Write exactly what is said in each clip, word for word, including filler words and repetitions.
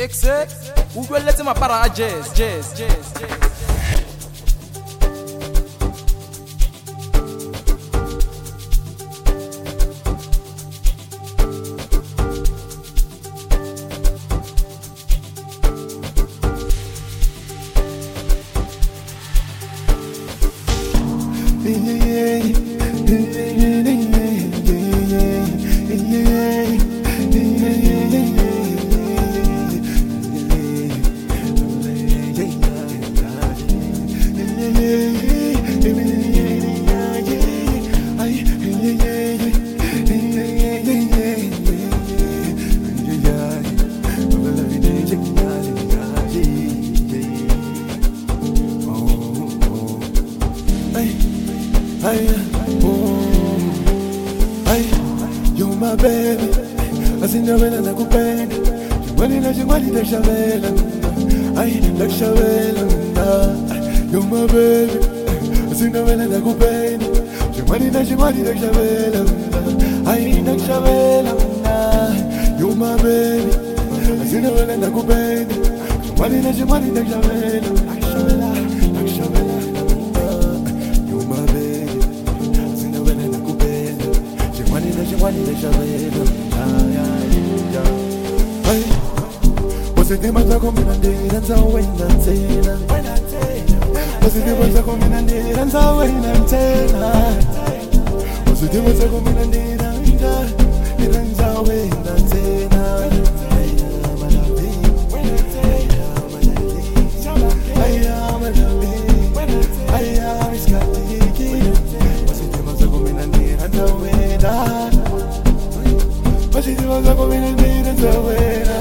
Exe, ukweletse mapara a jazz, jazz, jazz, jazz. You're my baby, I see no one like a band. Jingwani na jingwani da shavela, ay da shavela. You're my baby, I see no one like a band. Jingwani na jingwani da shavela, ay da shavela. You're my baby, I see no one like a band. Jingwani na jingwani da shavela, ay shavela, ay shavela. You're my baby, I see no one like a band. Jingwani na jingwani da shavela. Positive za kumina ndira za wena tena. Positive za kumina ndira za wena tena. Positive za kumina ndira ndira za wena tena. Positive za kumina ndira za wena.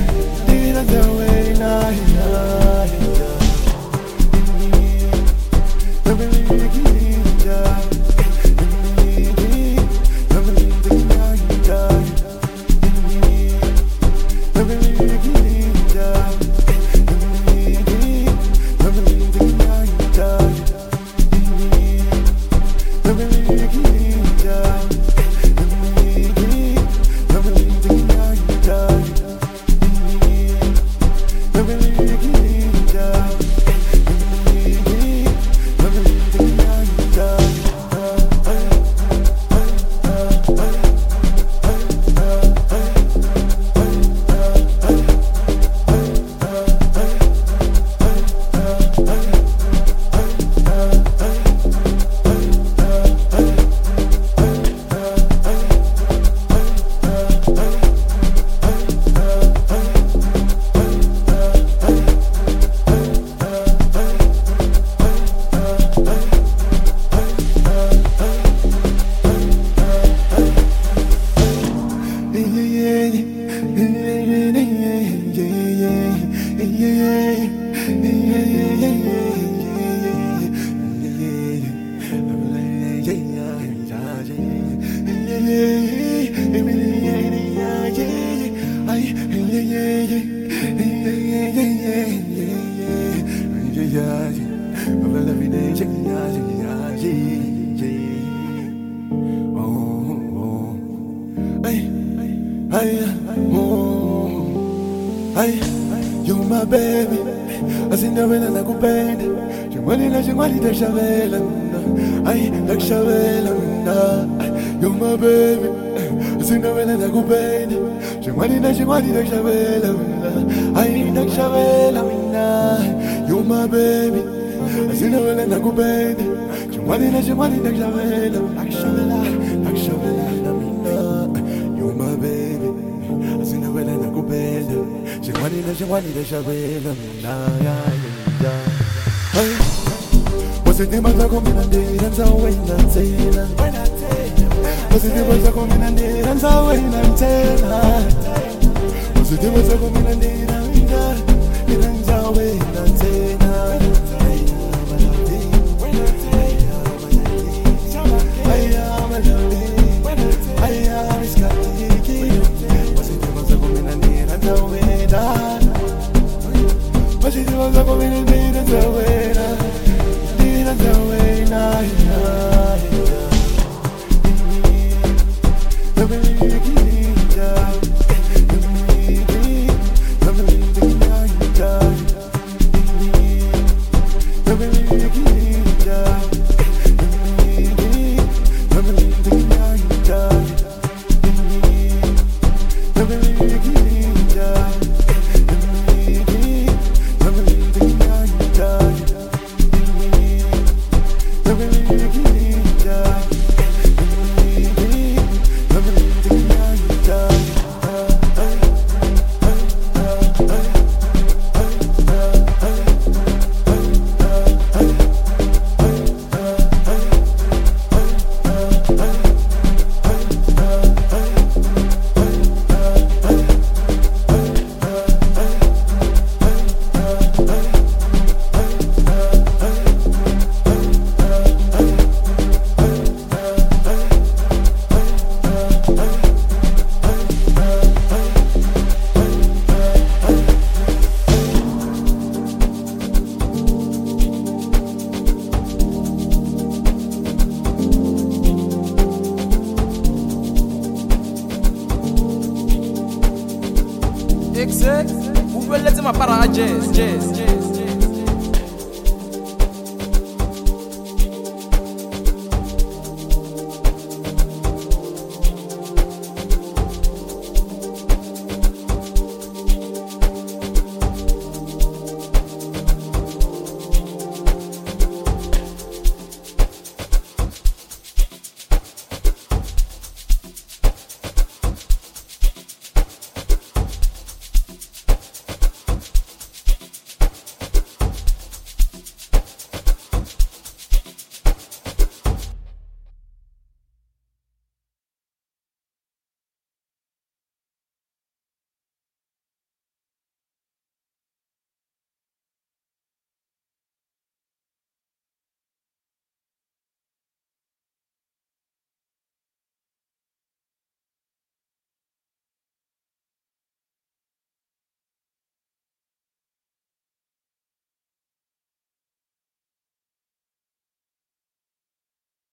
You're my baby, I see no one like a band. Jingwani na jingwani da shavela, ay da shavela. You're my baby, I see no one like a band. Jingwani na jingwani da shavela, ay da shavela. You're my baby, I see no one like a band. Jingwani na jingwani da shavela, ay shavela, ay shavela. You're my baby, I see no one like a band. Jingwani na jingwani da shavela. Positive za kumina ndira za wena tena. Positive za kumina ndira za wena tena. Positive za kumina ndira ndira za wena tena. Positive za kumina ndira za wena. Never Ukweletse mapara a jazz, jazz, jazz.